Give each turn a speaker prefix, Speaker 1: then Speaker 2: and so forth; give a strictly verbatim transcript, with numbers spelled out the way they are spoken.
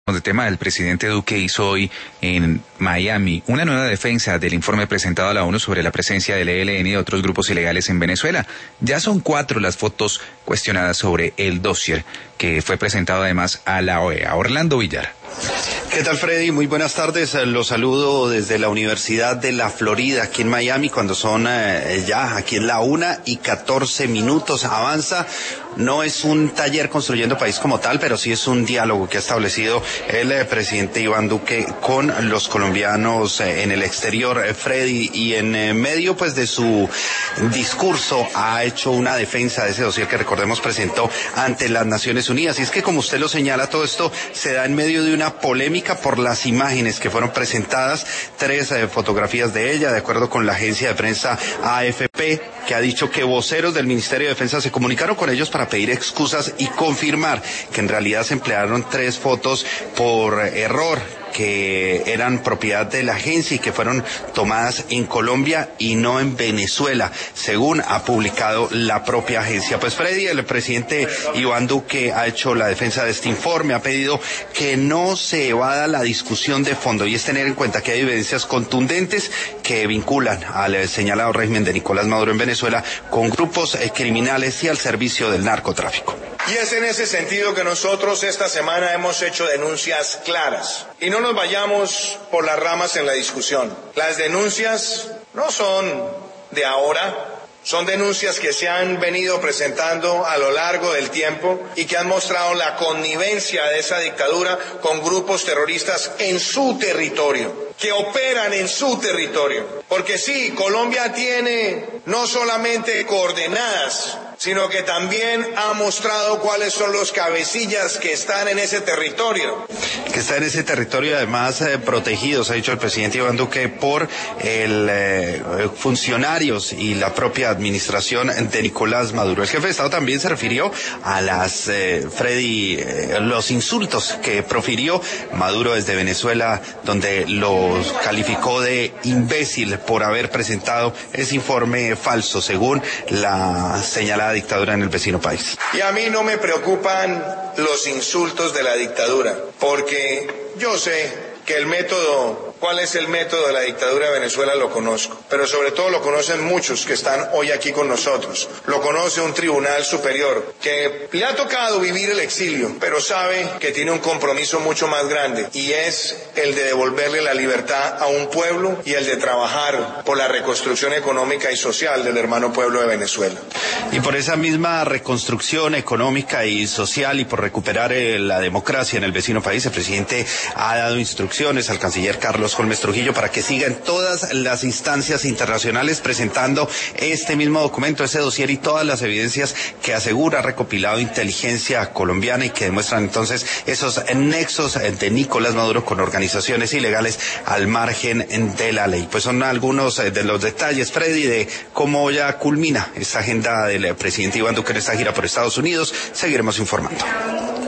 Speaker 1: De tema, el presidente Duque hizo hoy en Miami una nueva defensa del informe presentado a la ONU sobre la presencia del E L N y de otros grupos ilegales en Venezuela. Ya son cuatro las fotos cuestionadas sobre el dossier que fue presentado además a la O E A. Orlando Villar.
Speaker 2: ¿Qué tal, Freddy? Muy buenas tardes. Los saludo desde la Universidad de la Florida, aquí en Miami, cuando son eh, ya aquí en la una y catorce minutos. Avanza. No es un taller construyendo país como tal, pero sí es un diálogo que ha establecido el eh, presidente Iván Duque con los colombianos eh, en el exterior, eh, Freddy, y en eh, medio pues de su discurso ha hecho una defensa de ese dossier que, recordemos, presentó ante las Naciones Unidas. Y es que, como usted lo señala, todo esto se da en medio de una polémica por las imágenes que fueron presentadas, tres eh, fotografías de ella, de acuerdo con la agencia de prensa A F P, que ha dicho que voceros del Ministerio de Defensa se comunicaron con ellos para pedir excusas y confirmar que en realidad se emplearon tres fotos por error, que eran propiedad de la agencia y que fueron tomadas en Colombia y no en Venezuela, según ha publicado la propia agencia. Pues, Freddy, el presidente Iván Duque ha hecho la defensa de este informe, ha pedido que no se evada la discusión de fondo, y es tener en cuenta que hay evidencias contundentes que vinculan al señalado régimen de Nicolás Maduro en Venezuela con grupos criminales y al servicio del narcotráfico.
Speaker 3: Y es en ese sentido que nosotros esta semana hemos hecho denuncias claras. Y no nos vayamos por las ramas en la discusión. Las denuncias no son de ahora, son denuncias que se han venido presentando a lo largo del tiempo y que han mostrado la connivencia de esa dictadura con grupos terroristas en su territorio, que operan en su territorio. Porque sí, Colombia tiene no solamente coordenadas, sino que también ha mostrado cuáles son los cabecillas que están en ese territorio.
Speaker 2: Que está en ese territorio, además eh, protegidos, ha dicho el presidente Iván Duque, por el eh, funcionarios y la propia administración de Nicolás Maduro. El jefe de Estado también se refirió a las, eh, Freddy, eh, los insultos que profirió Maduro desde Venezuela, donde los calificó de imbécil por haber presentado ese informe falso, según la señalada dictadura en el vecino país.
Speaker 3: Y a mí no me preocupan los insultos de la dictadura, porque yo sé que el método, cuál es el método de la dictadura de Venezuela, lo conozco, pero sobre todo lo conocen muchos que están hoy aquí con nosotros. Lo conoce un tribunal superior que le ha tocado vivir el exilio, pero sabe que tiene un compromiso mucho más grande, y es el de devolverle la libertad a un pueblo y el de trabajar por la reconstrucción económica y social del hermano pueblo de Venezuela.
Speaker 2: Y por esa misma reconstrucción económica y social y por recuperar eh, la democracia en el vecino país, el presidente ha dado instrucciones al canciller Carlos Holmes Trujillo para que siga en todas las instancias internacionales presentando este mismo documento, ese dossier y todas las evidencias que asegura recopilado inteligencia colombiana y que demuestran entonces esos nexos de Nicolás Maduro con organizaciones ilegales al margen de la ley. Pues son algunos de los detalles, Freddy, de cómo ya culmina esta agenda del presidente Iván Duque en esta gira por Estados Unidos. Seguiremos informando.